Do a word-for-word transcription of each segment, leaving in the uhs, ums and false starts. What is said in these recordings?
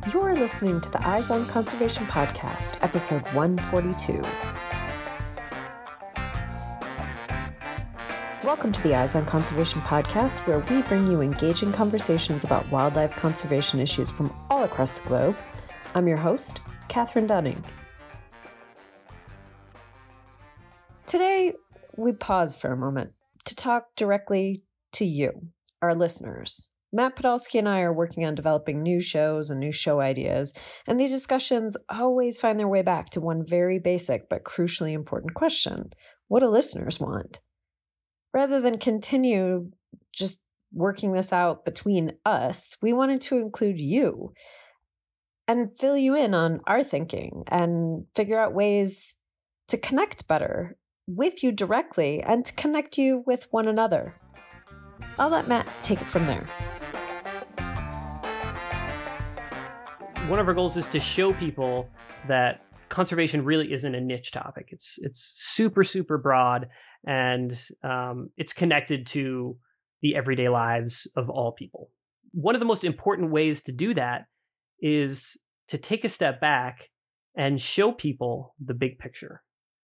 You're listening to the Eyes on Conservation podcast, episode one forty-two. Welcome to the Eyes on Conservation podcast, where we bring you engaging conversations about wildlife conservation issues from all across the globe. I'm your host, Catherine Dunning. Today, we pause for a moment to talk directly to you, our listeners. Matt Podolsky and I are working on developing new shows and new show ideas, and these discussions always find their way back to one very basic but crucially important question: what do listeners want? Rather than continue just working this out between us, we wanted to include you and fill you in on our thinking and figure out ways to connect better with you directly and to connect you with one another. I'll let Matt take it from there. One of our goals is to show people that conservation really isn't a niche topic. It's it's super, super broad, and um, it's connected to the everyday lives of all people. One of the most important ways to do that is to take a step back and show people the big picture.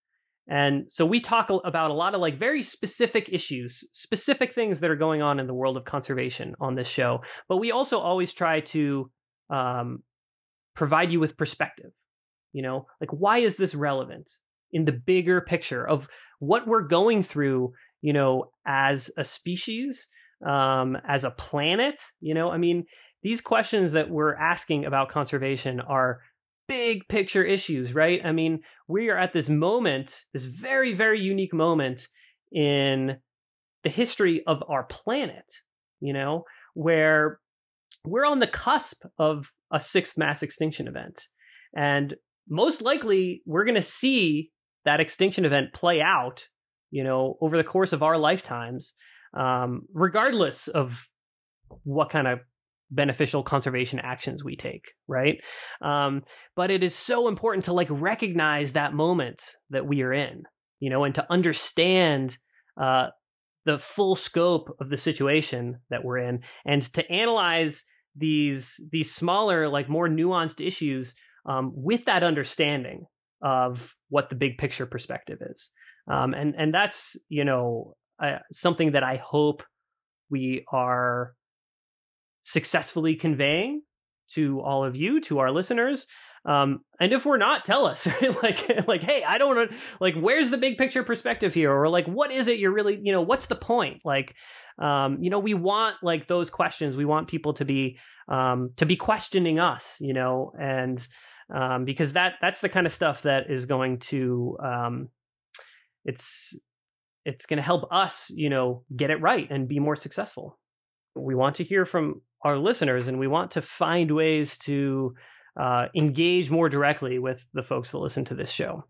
And so we talk about a lot of like very specific issues, specific things that are going on in the world of conservation on this show. But we also always try to um, provide you with perspective. You know, like, why is this relevant in the bigger picture of what we're going through, you know, as a species, um, as a planet? You know, I mean, these questions that we're asking about conservation are big picture issues, right? I mean, we are at this moment, this very, very unique moment in the history of our planet, you know, where we're on the cusp of a sixth mass extinction event. And most likely we're going to see that extinction event play out, you know, over the course of our lifetimes, um, regardless of what kind of beneficial conservation actions we take, right? Um, but it is so important to like recognize that moment that we are in, you know, and to understand uh, the full scope of the situation that we're in, and to analyze these these smaller, like more nuanced issues um, with that understanding of what the big picture perspective is. Um, and and that's, you know, uh, something that I hope we are successfully conveying to all of you, to our listeners. Um, and if we're not, tell us, right? like, like, hey, I don't know, like, where's the big picture perspective here? Or like, what is it you're really, you know, what's the point? Like, um, you know, we want like those questions. We want people to be, um, to be questioning us, you know, and, um, because that, that's the kind of stuff that is going to, um, it's, it's going to help us, you know, get it right and be more successful. We want to hear from our listeners, and we want to find ways to uh, engage more directly with the folks that listen to this show.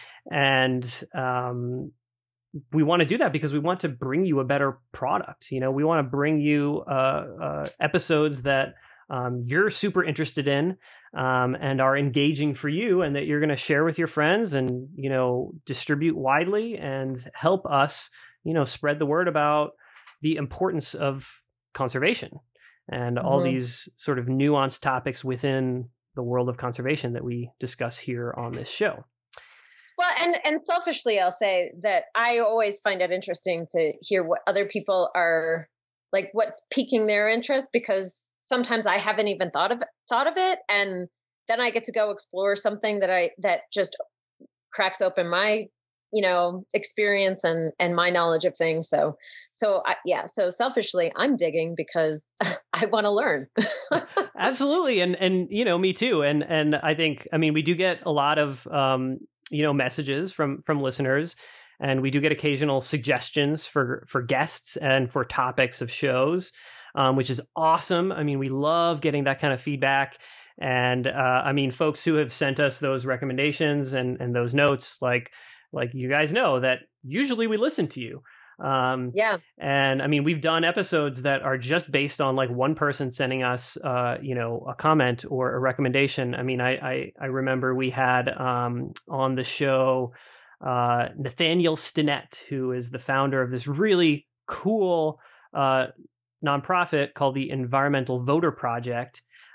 And um, we want to do that because we want to bring you a better product. You know, we want to bring you uh, uh, episodes that um, you're super interested in um, and are engaging for you, and that you're going to share with your friends and, you know, distribute widely and help us, you know, spread the word about the importance of conservation and mm-hmm. all these sort of nuanced topics within the world of conservation that we discuss here on this show. Well, and, and selfishly, I'll say that I always find it interesting to hear what other people are like, what's piquing their interest, because sometimes I haven't even thought of it, thought of it. And then I get to go explore something that I, that just cracks open my, you know, experience and, and my knowledge of things. So, so I, yeah, so selfishly I'm digging because I want to learn. Absolutely. And, and, you know, me too. And, and I think, I mean, we do get a lot of, um, you know, messages from, from listeners, and we do get occasional suggestions for, for guests and for topics of shows, um, which is awesome. I mean, we love getting that kind of feedback. And, uh, I mean, folks who have sent us those recommendations and, and those notes, like, Like you guys know that usually we listen to you. Um, yeah. And I mean, we've done episodes that are just based on like one person sending us, uh, you know, a comment or a recommendation. I mean, I I, I remember we had um, on the show uh, Nathaniel Stinnett, who is the founder of this really cool uh, nonprofit called the Environmental Voter Project.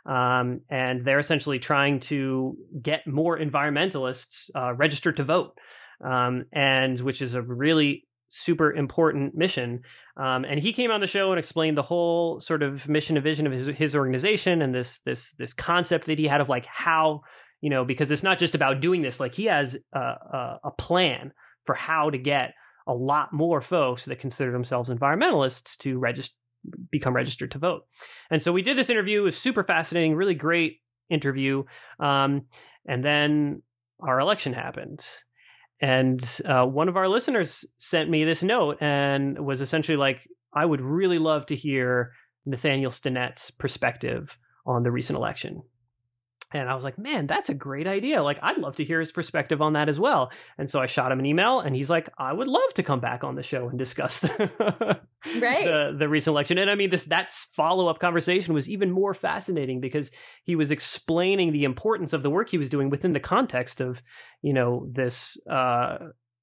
Um, and they're essentially trying to get more environmentalists uh, registered to vote, um, and which is a really super important mission. Um, and he came on the show and explained the whole sort of mission and vision of his, his organization and this this this concept that he had of like how, you know, because it's not just about doing this. Like he has a, a, a plan for how to get a lot more folks that consider themselves environmentalists to register, become registered to vote. And so we did this interview. It was super fascinating, really great interview. Um, and then our election happened. And uh, one of our listeners sent me this note and was essentially like, I would really love to hear Nathaniel Stinnett's perspective on the recent election. And I was like, man, that's a great idea. Like, I'd love to hear his perspective on that as well. And so I shot him an email and he's like, I would love to come back on the show and discuss the, right. the, the recent election. And I mean, this that follow-up conversation was even more fascinating because he was explaining the importance of the work he was doing within the context of, you know, this uh,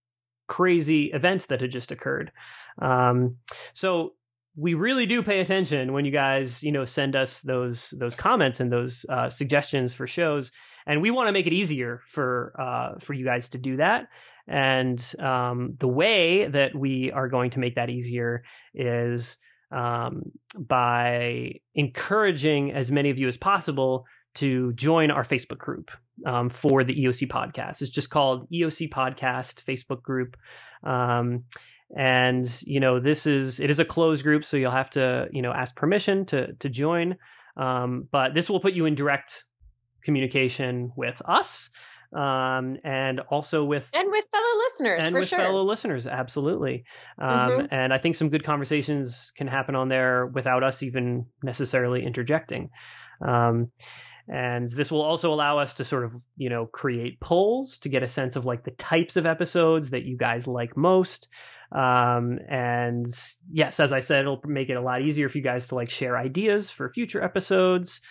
crazy event that had just occurred. Um, so we really do pay attention when you guys, you know, send us those those comments and those uh, suggestions for shows, and we want to make it easier for uh, for you guys to do that. And um, the way that we are going to make that easier is um, by encouraging as many of you as possible to join our Facebook group um, for the E O C podcast. It's just called E O C Podcast Facebook group. Um, And, you know, this is, it is a closed group, so you'll have to, you know, ask permission to, to join. Um, but this will put you in direct communication with us, um, and also with, and with fellow listeners, and for with sure. fellow listeners. Absolutely. Um, Mm-hmm. and I think some good conversations can happen on there without us even necessarily interjecting. Um, And this will also allow us to sort of, you know, create polls to get a sense of like the types of episodes that you guys like most. Um, and yes, as I said, it'll make it a lot easier for you guys to like share ideas for future episodes.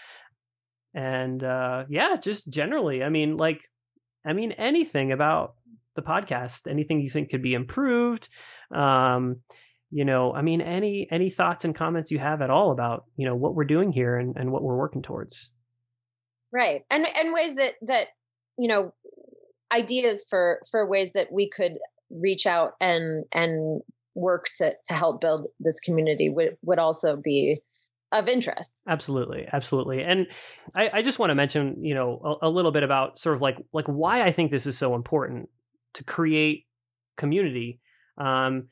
And uh, yeah, just generally, I mean, like, I mean, anything about the podcast, anything you think could be improved. Um, you know, I mean, any any thoughts and comments you have at all about, you know, what we're doing here and, and what we're working towards. Right. And and ways that that, you know, ideas for for ways that we could reach out and and work to to help build this community would would also be of interest. Absolutely. Absolutely. And I, I just want to mention, you know, a, a little bit about sort of like like why I think this is so important to create community, um,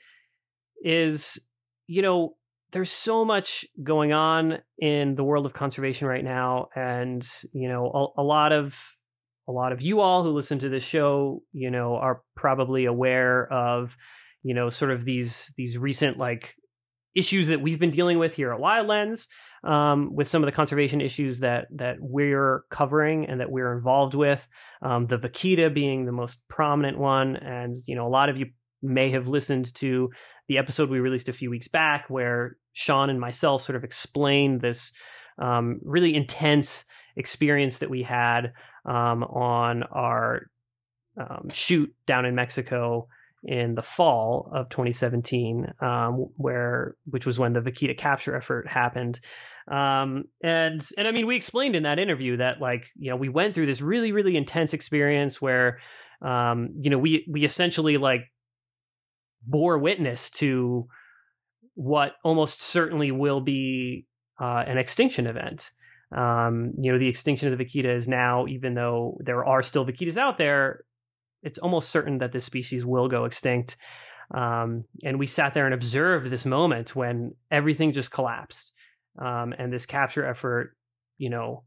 is, you know, there's so much going on in the world of conservation right now. And, you know, a, a lot of a lot of you all who listen to this show, you know, are probably aware of, you know, sort of these these recent like issues that we've been dealing with here at Wildlands, um, with some of the conservation issues that that we're covering and that we're involved with. Um, the vaquita being the most prominent one. And, you know, a lot of you may have listened to the episode we released a few weeks back where Sean and myself sort of explained this um, really intense experience that we had um, on our um, shoot down in Mexico in the fall of twenty seventeen, um, where which was when the vaquita capture effort happened. Um, and and I mean, we explained in that interview that, like, you know, we went through this really, really intense experience where, um, you know, we we essentially like bore witness to what almost certainly will be uh, an extinction event. Um, you know, the extinction of the vaquita is now, even though there are still vaquitas out there, it's almost certain that this species will go extinct. Um, and we sat there and observed this moment when everything just collapsed. Um, and this capture effort, you know,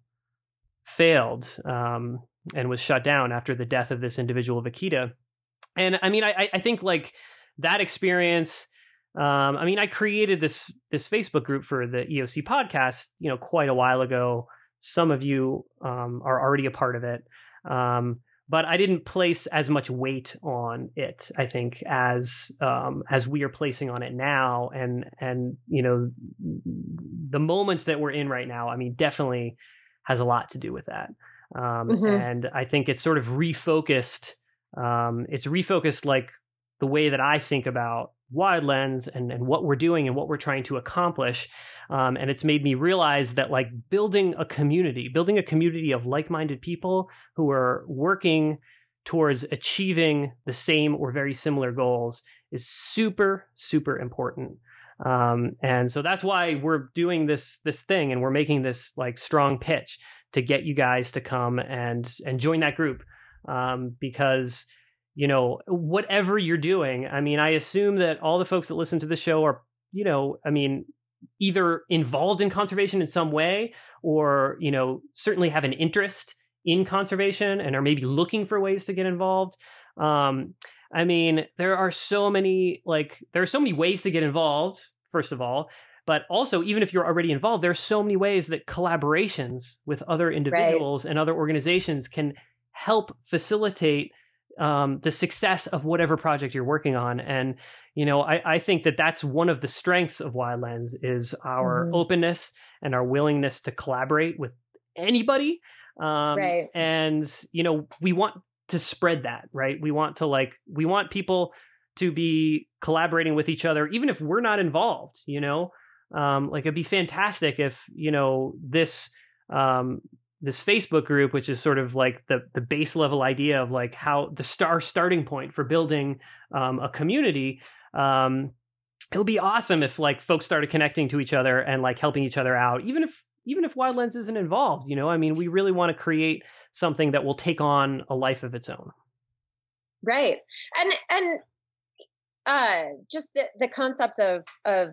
failed um, and was shut down after the death of this individual vaquita. And I mean, I, I think like that experience, um, I mean, I created this this Facebook group for the E O C podcast, you know, quite a while ago. Some of you um, are already a part of it. Um, But I didn't place as much weight on it, I think, as um, as we are placing on it now. And, and you know, the moment that we're in right now, I mean, definitely has a lot to do with that. Um, mm-hmm. And I think it's sort of refocused. Um, it's refocused like the way that I think about Wide Lens and, and what we're doing and what we're trying to accomplish. Um, and it's made me realize that like building a community, building a community of like-minded people who are working towards achieving the same or very similar goals is super, super important. Um, and so that's why we're doing this, this thing, and we're making this like strong pitch to get you guys to come and, and join that group. Um, because, you know, whatever you're doing, I mean, I assume that all the folks that listen to the show are, you know, I mean, either involved in conservation in some way, or, you know, certainly have an interest in conservation and are maybe looking for ways to get involved. Um, I mean, there are so many, like, there are so many ways to get involved, first of all, but also, even if you're already involved, there's so many ways that collaborations with other individuals right. and other organizations can help facilitate um, the success of whatever project you're working on. And, you know, I, I think that that's one of the strengths of Wide Lens is our mm-hmm. openness and our willingness to collaborate with anybody. Um, right. And, you know, we want to spread that, right? We want to like, we want people to be collaborating with each other, even if we're not involved, you know, um, like it'd be fantastic if, you know, this, um, this Facebook group, which is sort of like the, the base level idea of like how the star starting point for building, um, a community, um, it would be awesome if like folks started connecting to each other and like helping each other out, even if, even if Wide Lens isn't involved, you know, I mean, we really want to create something that will take on a life of its own. Right. And, and, uh, just the, the concept of, of,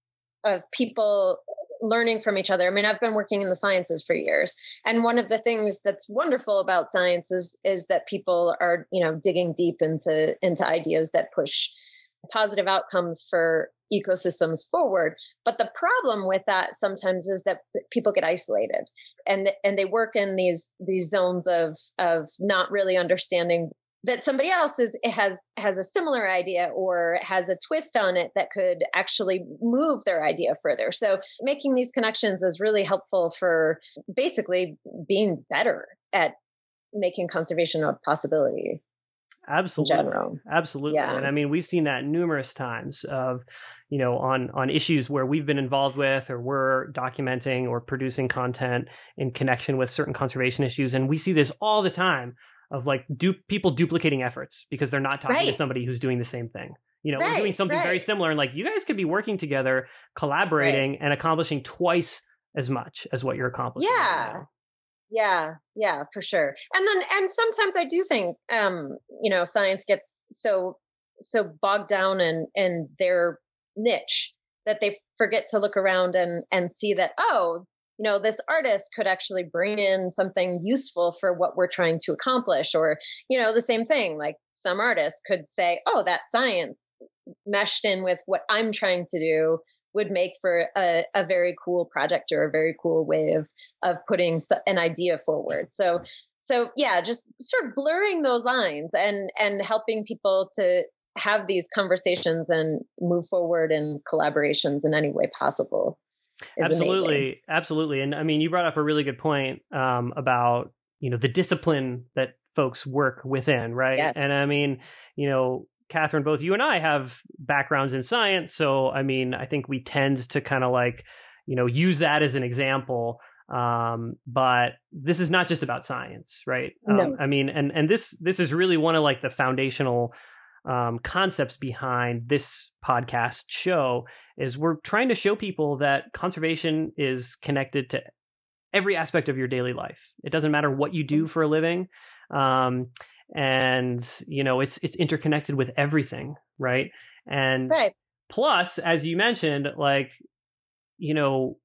of people learning from each other. I mean, I've been working in the sciences for years. And one of the things that's wonderful about science is, is that people are, you know, digging deep into, into ideas that push positive outcomes for ecosystems forward. But the problem with that sometimes is that people get isolated and, and they work in these, these zones of, of not really understanding that somebody else is has has a similar idea or has a twist on it that could actually move their idea further. So making these connections is really helpful for basically being better at making conservation a possibility. Absolutely. In general. Absolutely. Yeah. And I mean, we've seen that numerous times of, you know, on, on issues where we've been involved with, or we're documenting or producing content in connection with certain conservation issues. And we see this all the time of like du- people duplicating efforts because they're not talking right. to somebody who's doing the same thing. You know, right. we're doing something right. very similar, and like you guys could be working together, collaborating right. and accomplishing twice as much as what you're accomplishing. Yeah. Right now. Yeah, yeah, for sure. And then, and sometimes I do think, um, you know, science gets so, so bogged down in, in their niche that they forget to look around and, and see that, oh, you know, this artist could actually bring in something useful for what we're trying to accomplish. Or, you know, the same thing, like some artists could say, oh, that science meshed in with what I'm trying to do would make for a, a very cool project or a very cool way of, of putting an idea forward. So, so yeah, just sort of blurring those lines and, and helping people to have these conversations and move forward in collaborations in any way possible. Absolutely. Amazing. Absolutely. And I mean, you brought up a really good point um, about, you know, the discipline that folks work within, right? Yes. And I mean, you know, Catherine, both you and I have backgrounds in science. So, I mean, I think we tend to kind of like, you know, use that as an example. Um, but this is not just about science, right? No. Um, I mean, and, and this, this is really one of like the foundational um, concepts behind this podcast show is we're trying to show people that conservation is connected to every aspect of your daily life. It doesn't matter what you do for a living. Um, and, you know, it's, it's interconnected with everything. Right. And right. plus, as you mentioned, like, you know,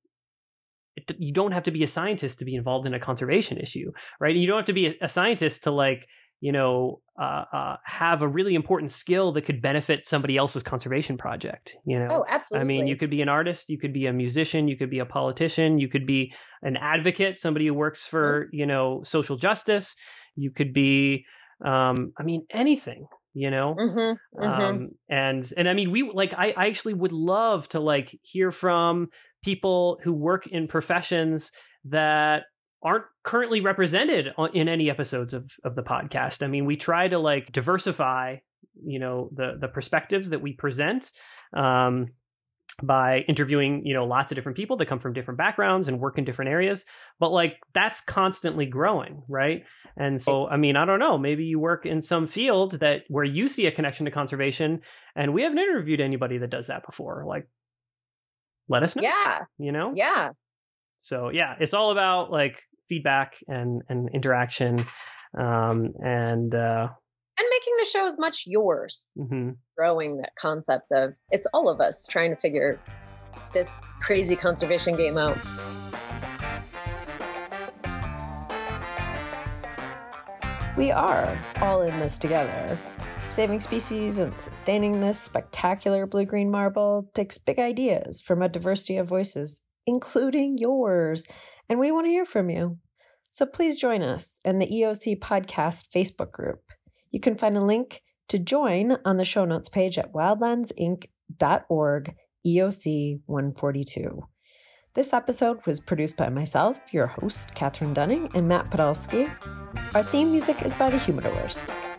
it, you don't have to be a scientist to be involved in a conservation issue, right? You don't have to be a, a scientist to like, you know, uh, uh, have a really important skill that could benefit somebody else's conservation project. You know, oh, absolutely. I mean, you could be an artist, you could be a musician, you could be a politician, you could be an advocate, somebody who works for, mm-hmm. you know, social justice. You could be, um, I mean, anything. You know, mm-hmm. Mm-hmm. um, and and I mean, we like I, I actually would love to like hear from people who work in professions that aren't currently represented on, in any episodes of, of the podcast. I mean, we try to like diversify you know, the the perspectives that we present um, by interviewing, you know, lots of different people that come from different backgrounds and work in different areas. But like that's constantly growing, right? And so, I mean, I don't know, maybe you work in some field that where you see a connection to conservation, and we haven't interviewed anybody that does that before. Like, let us know. Yeah. You know? Yeah. So yeah, it's all about like feedback and, and interaction. Um, and, uh, and making the show as much yours, mm-hmm. growing that concept of it's all of us trying to figure this crazy conservation game out. We are all in this together. Saving species and sustaining this spectacular blue-green marble takes big ideas from a diversity of voices, including yours, and we want to hear from you. So please join us in the E O C Podcast Facebook group. You can find a link to join on the show notes page at wildlands inc dot org E O C one forty-two. This episode was produced by myself, your host, Catherine Dunning, and Matt Podolsky. Our theme music is by the Humidors.